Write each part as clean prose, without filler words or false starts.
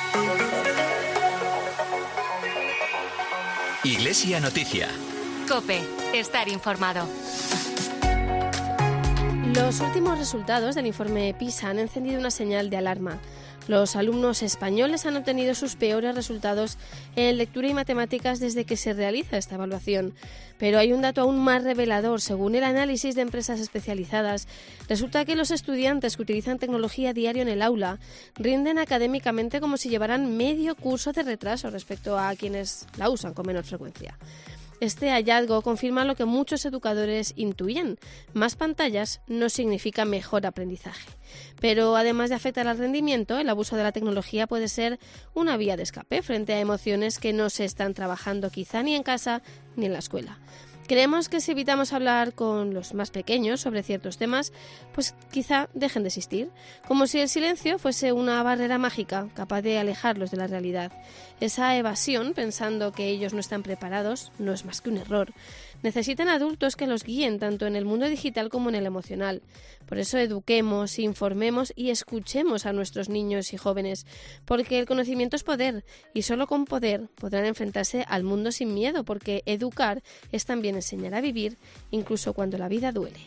Iglesia Noticia. COPE. Estar informado. Los últimos resultados del informe PISA han encendido una señal de alarma. Los alumnos españoles han obtenido sus peores resultados en lectura y matemáticas desde que se realiza esta evaluación. Pero hay un dato aún más revelador. Según el análisis de empresas especializadas, resulta que los estudiantes que utilizan tecnología a diario en el aula rinden académicamente como si llevaran medio curso de retraso respecto a quienes la usan con menor frecuencia. Este hallazgo confirma lo que muchos educadores intuyen: más pantallas no significa mejor aprendizaje. Pero además de afectar al rendimiento, el abuso de la tecnología puede ser una vía de escape frente a emociones que no se están trabajando quizá ni en casa ni en la escuela. Creemos que si evitamos hablar con los más pequeños sobre ciertos temas, pues quizá dejen de existir, como si el silencio fuese una barrera mágica capaz de alejarlos de la realidad. Esa evasión, pensando que ellos no están preparados, no es más que un error. Necesitan adultos que los guíen tanto en el mundo digital como en el emocional. Por eso eduquemos, informemos y escuchemos a nuestros niños y jóvenes, porque el conocimiento es poder y solo con poder podrán enfrentarse al mundo sin miedo, porque educar es también enseñar a vivir, incluso cuando la vida duele.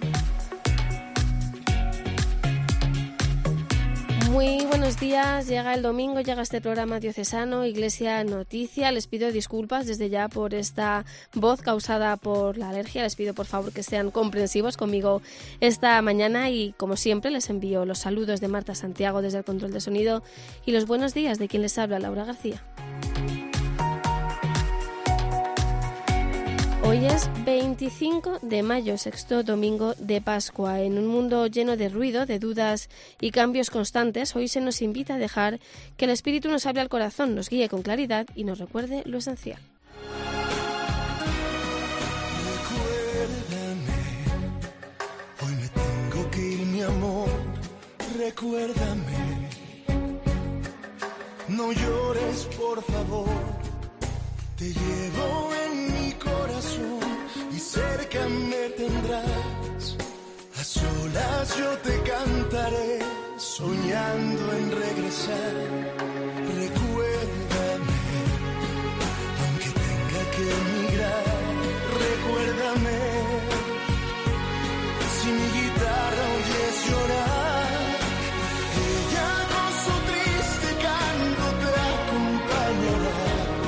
Muy buenos días, llega el domingo, llega este programa diocesano, Iglesia Noticia. Les pido disculpas desde ya por esta voz causada por la alergia. Les pido por favor que sean comprensivos conmigo esta mañana y como siempre les envío los saludos de Marta Santiago desde el control de sonido y los buenos días de quien les habla, Laura García. Hoy es 25 de mayo, sexto domingo de Pascua. En un mundo lleno de ruido, de dudas y cambios constantes, hoy se nos invita a dejar que el Espíritu nos hable al corazón, nos guíe con claridad y nos recuerde lo esencial. Recuérdame, hoy me tengo que ir, mi amor, recuérdame. No llores, por favor, te llevo en mi corazón y cerca me tendrás. A solas yo te cantaré, soñando en regresar. Recuérdame, aunque tenga que emigrar. Recuérdame, si mi guitarra oyes llorar, ella con su triste canto te acompañará.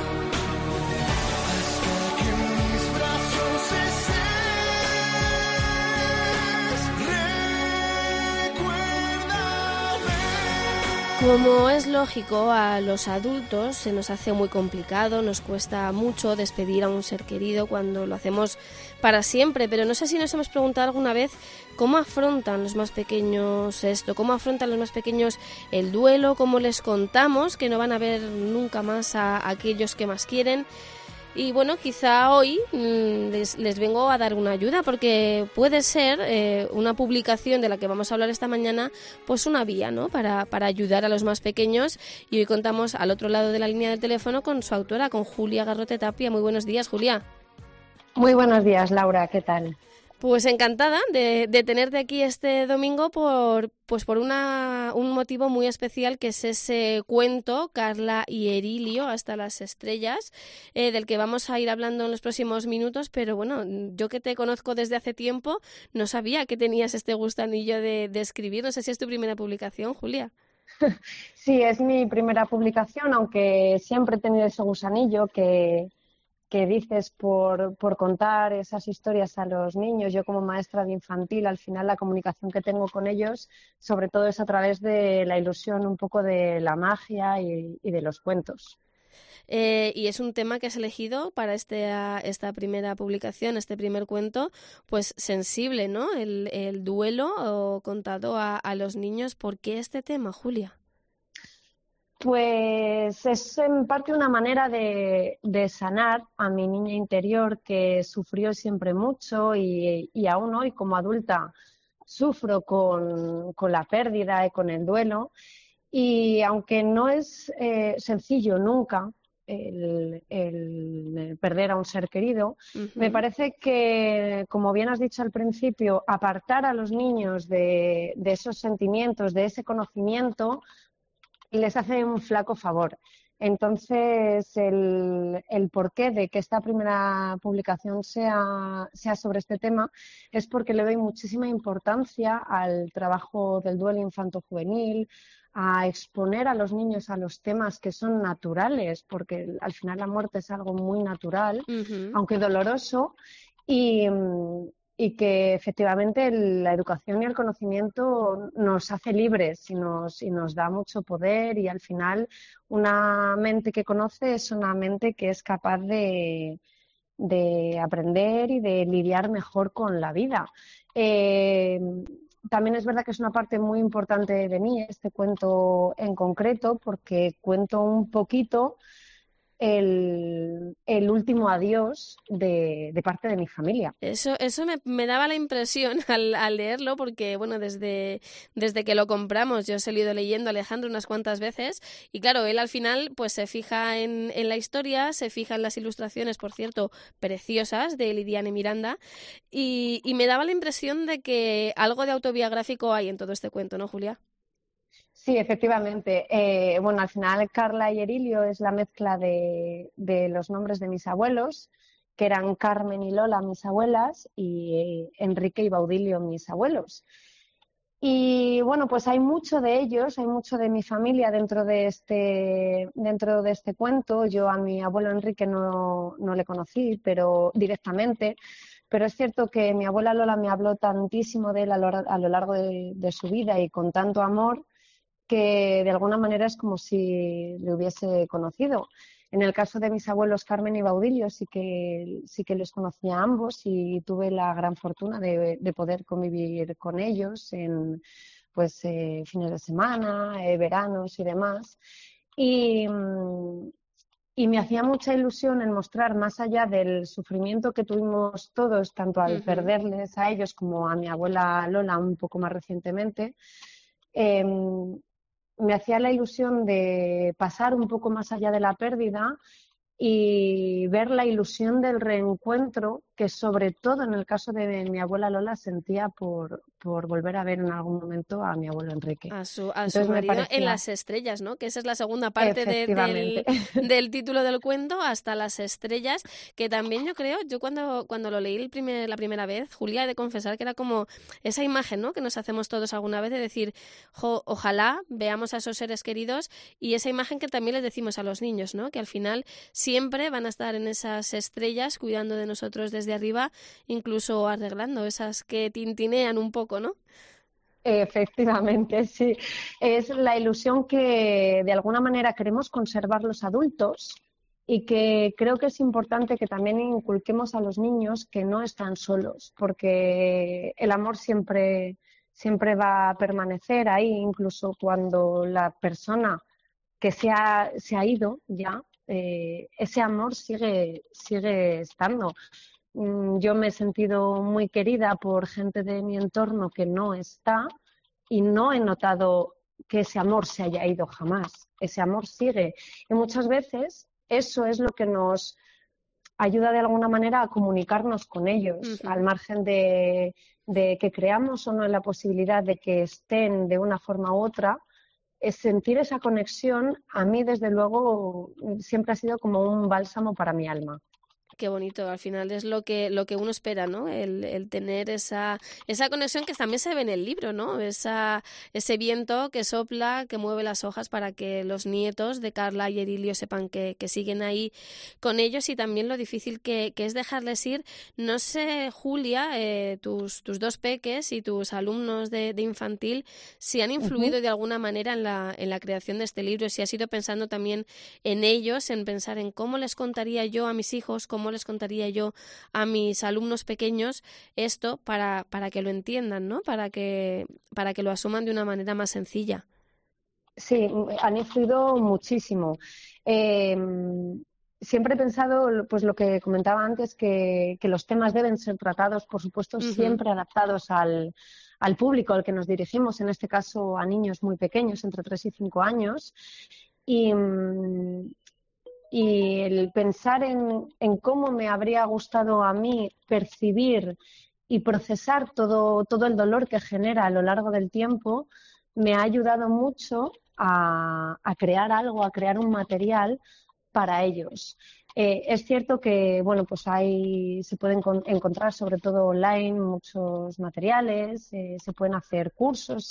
Como es lógico, a los adultos se nos hace muy complicado, nos cuesta mucho despedir a un ser querido cuando lo hacemos para siempre, pero no sé si nos hemos preguntado alguna vez cómo afrontan los más pequeños esto, cómo afrontan los más pequeños el duelo, cómo les contamos que no van a ver nunca más a aquellos que más quieren. Y bueno, quizá hoy les vengo a dar una ayuda porque puede ser una publicación de la que vamos a hablar esta mañana, pues una vía, ¿no? Para ayudar a los más pequeños. Y hoy contamos al otro lado de la línea del teléfono con su autora, con Julia Garrote Tapia. Muy buenos días, Julia. Muy buenos días, Laura. ¿Qué tal? Pues encantada de tenerte aquí este domingo por un motivo muy especial, que es ese cuento, Carla y Erilio, hasta las estrellas, del que vamos a ir hablando en los próximos minutos. Pero bueno, yo que te conozco desde hace tiempo, no sabía que tenías este gustanillo de escribir. No sé si es tu primera publicación, Julia. Sí, es mi primera publicación, aunque siempre he tenido ese gusanillo que dices por contar esas historias a los niños. Yo como maestra de infantil, al final la comunicación que tengo con ellos, sobre todo es a través de la ilusión, un poco de la magia y de los cuentos. Y es un tema que has elegido para esta primera publicación, este primer cuento, pues sensible, ¿no? El duelo contado a los niños. ¿Por qué este tema, Julia? Pues es en parte una manera de sanar a mi niña interior, que sufrió siempre mucho y aún hoy como adulta sufro con la pérdida y con el duelo. Y aunque no es sencillo nunca el perder a un ser querido, me parece que, como bien has dicho al principio, apartar a los niños de esos sentimientos, de ese conocimiento, les hace un flaco favor. Entonces, el porqué de que esta primera publicación sea sobre este tema es porque le doy muchísima importancia al trabajo del duelo infanto-juvenil, a exponer a los niños a los temas que son naturales, porque al final la muerte es algo muy natural, aunque doloroso, y que efectivamente la educación y el conocimiento nos hace libres y nos da mucho poder, y al final una mente que conoce es una mente que es capaz de aprender y de lidiar mejor con la vida. También es verdad que es una parte muy importante de mí, este cuento en concreto, porque cuento un poquito el último adiós de parte de mi familia. Eso me daba la impresión al leerlo, porque bueno, desde que lo compramos yo os he ido leyendo a Alejandro unas cuantas veces, y claro, él al final pues se fija en la historia, se fija en las ilustraciones, por cierto, preciosas, de Lidiane Miranda, y me daba la impresión de que algo de autobiográfico hay en todo este cuento, ¿no, Julia? Sí, efectivamente. Bueno, al final Carla y Erilio es la mezcla de los nombres de mis abuelos, que eran Carmen y Lola, mis abuelas, y Enrique y Baudilio, mis abuelos. Y bueno, pues hay mucho de ellos, hay mucho de mi familia dentro de este cuento. Yo a mi abuelo Enrique no le conocí, pero directamente. Pero es cierto que mi abuela Lola me habló tantísimo de él a lo largo de su vida, y con tanto amor, que de alguna manera es como si le hubiese conocido. En el caso de mis abuelos Carmen y Baudilio sí que les conocía a ambos, y tuve la gran fortuna de poder convivir con ellos en fines de semana, veranos y demás. Y me hacía mucha ilusión en mostrar, más allá del sufrimiento que tuvimos todos, tanto al perderles a ellos como a mi abuela Lola un poco más recientemente, me hacía la ilusión de pasar un poco más allá de la pérdida y ver la ilusión del reencuentro, que sobre todo en el caso de mi abuela Lola sentía por volver a ver en algún momento a mi abuelo Enrique. A su marido en las estrellas, ¿no? Que esa es la segunda parte del título del cuento, Hasta las estrellas, que también yo cuando lo leí la primera vez, Julia, he de confesar que era como esa imagen, ¿no?, que nos hacemos todos alguna vez, de decir, ojalá veamos a esos seres queridos, y esa imagen que también les decimos a los niños, ¿no?, que al final siempre van a estar en esas estrellas cuidando de nosotros desde arriba, incluso arreglando esas que tintinean un poco, ¿no? Efectivamente, sí. Es la ilusión que de alguna manera queremos conservar los adultos, y que creo que es importante que también inculquemos a los niños que no están solos, porque el amor siempre va a permanecer ahí, incluso cuando la persona que se ha ido ya, ese amor sigue estando. Yo me he sentido muy querida por gente de mi entorno que no está, y no he notado que ese amor se haya ido jamás. Ese amor sigue. Y muchas veces eso es lo que nos ayuda de alguna manera a comunicarnos con ellos, al margen de que creamos o no en la posibilidad de que estén de una forma u otra. Es sentir esa conexión, a mí desde luego siempre ha sido como un bálsamo para mi alma. Qué bonito, al final es lo que uno espera, ¿no? El tener esa conexión que también se ve en el libro, ¿no? Ese viento que sopla, que mueve las hojas para que los nietos de Carla y Erilio sepan que siguen ahí con ellos, y también lo difícil que es dejarles ir. No sé, Julia, tus dos peques y tus alumnos de infantil, si han influido de alguna manera en la creación de este libro, si has ido pensando también en ellos, en pensar en cómo les contaría yo a mis hijos, cómo les contaría yo a mis alumnos pequeños esto para que lo entiendan, ¿no? Para que lo asuman de una manera más sencilla. Sí, han influido muchísimo. Siempre he pensado, pues lo que comentaba antes, que los temas deben ser tratados, por supuesto, siempre adaptados al público al que nos dirigimos, en este caso a niños muy pequeños, entre 3 y 5 años. Y el pensar en cómo me habría gustado a mí percibir y procesar todo el dolor que genera a lo largo del tiempo me ha ayudado mucho a crear algo, a crear un material para ellos. Es cierto que pues se pueden encontrar, sobre todo online, muchos materiales, se pueden hacer cursos,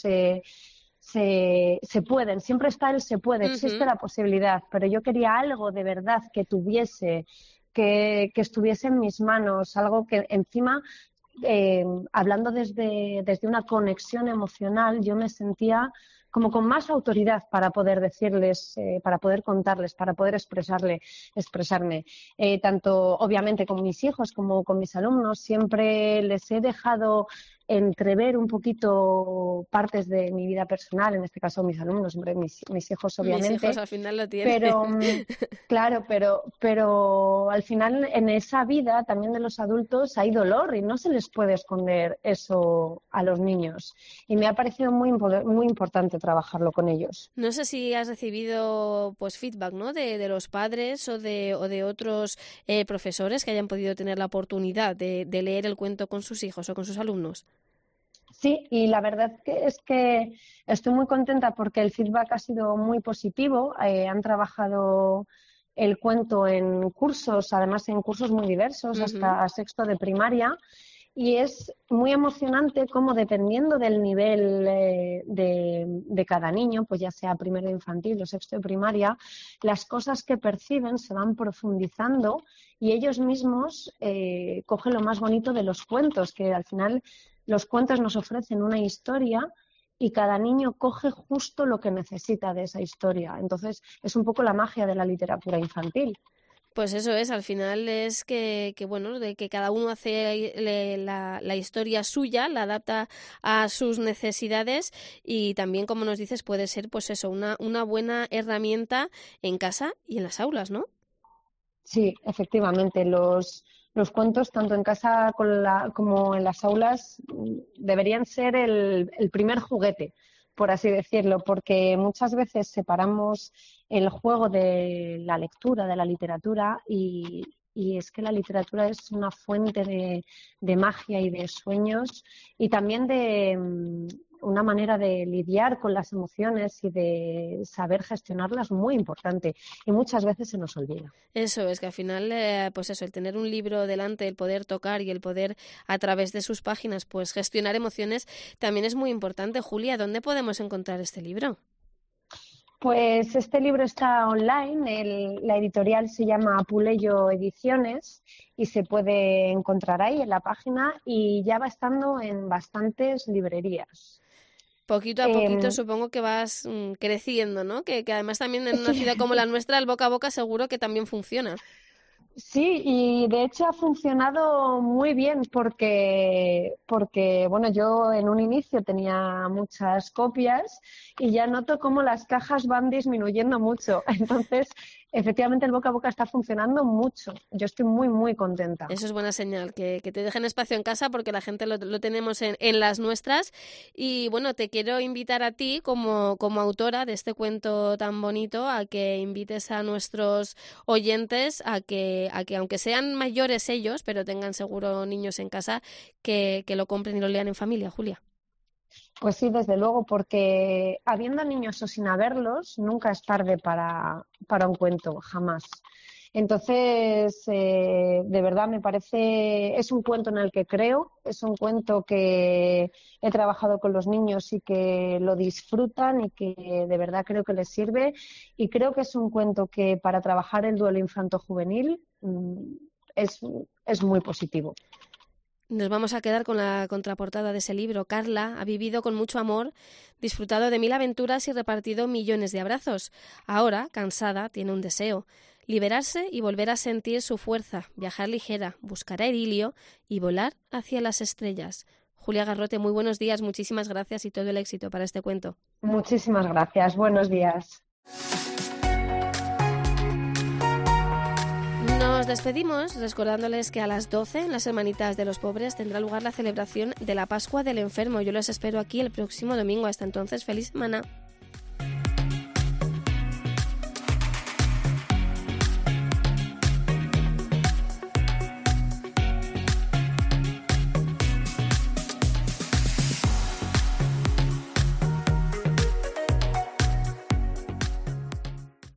se pueden, siempre está el se puede, existe la posibilidad, pero yo quería algo de verdad que tuviese, que estuviese en mis manos, algo que encima, hablando desde una conexión emocional, yo me sentía como con más autoridad para poder decirles, para poder contarles, para poder expresarme. Tanto obviamente con mis hijos como con mis alumnos, siempre les he dejado entrever un poquito partes de mi vida personal, en este caso mis alumnos, mis hijos obviamente. Mis hijos al final lo tienen. Pero, claro, pero al final en esa vida también de los adultos hay dolor y no se les puede esconder eso a los niños. Y me ha parecido muy importante trabajarlo con ellos. No sé si has recibido feedback, ¿no? de los padres o de otros profesores que hayan podido tener la oportunidad de leer el cuento con sus hijos o con sus alumnos. Sí, y la verdad es que estoy muy contenta porque el feedback ha sido muy positivo. Han trabajado el cuento en cursos, además en cursos muy diversos, hasta sexto de primaria. Y es muy emocionante cómo, dependiendo del nivel de cada niño, pues ya sea primero de infantil o sexto de primaria, las cosas que perciben se van profundizando y ellos mismos cogen lo más bonito de los cuentos, que al final los cuentos nos ofrecen una historia y cada niño coge justo lo que necesita de esa historia. Entonces, es un poco la magia de la literatura infantil. Pues eso es, al final es que de que cada uno hace la historia suya, la adapta a sus necesidades y también, como nos dices, puede ser una buena herramienta en casa y en las aulas, ¿no? Sí, efectivamente, los cuentos, tanto en casa como en las aulas, deberían ser el primer juguete, por así decirlo, porque muchas veces separamos el juego de la lectura, de la literatura, y es que la literatura es una fuente de magia y de sueños y también de una manera de lidiar con las emociones y de saber gestionarlas muy importante y muchas veces se nos olvida. Eso es que al final, el tener un libro delante, el poder tocar y el poder a través de sus páginas gestionar emociones también es muy importante. Julia, ¿dónde podemos encontrar este libro? Pues este libro está online, la editorial se llama Apuleyo Ediciones y se puede encontrar ahí en la página y ya va estando en bastantes librerías. Poquito a poquito supongo que vas creciendo, ¿no? Que además también en una ciudad como la nuestra el boca a boca seguro que también funciona. Sí, y de hecho ha funcionado muy bien porque yo en un inicio tenía muchas copias y ya noto cómo las cajas van disminuyendo mucho. Entonces, efectivamente el boca a boca está funcionando mucho. Yo estoy muy, muy contenta. Eso es buena señal, que te dejen espacio en casa porque la gente lo tenemos en las nuestras. Y bueno, te quiero invitar a ti como autora de este cuento tan bonito a que invites a nuestros oyentes a que aunque sean mayores ellos, pero tengan seguro niños en casa, que lo compren y lo lean en familia, Julia. Pues sí, desde luego, porque habiendo niños o sin haberlos, nunca es tarde para un cuento, jamás. Entonces, de verdad me parece, es un cuento en el que creo, es un cuento que he trabajado con los niños y que lo disfrutan y que de verdad creo que les sirve. Y creo que es un cuento que para trabajar el duelo infanto-juvenil es muy positivo. Nos vamos a quedar con la contraportada de ese libro. Carla ha vivido con mucho amor, disfrutado de 1000 aventuras y repartido millones de abrazos. Ahora, cansada, tiene un deseo: liberarse y volver a sentir su fuerza, viajar ligera, buscar a Idilio y volar hacia las estrellas. Julia Garrote, muy buenos días, muchísimas gracias y todo el éxito para este cuento. Muchísimas gracias, buenos días. Nos despedimos recordándoles que a las 12 en las Hermanitas de los Pobres tendrá lugar la celebración de la Pascua del Enfermo. Yo los espero aquí el próximo domingo. Hasta entonces, feliz semana.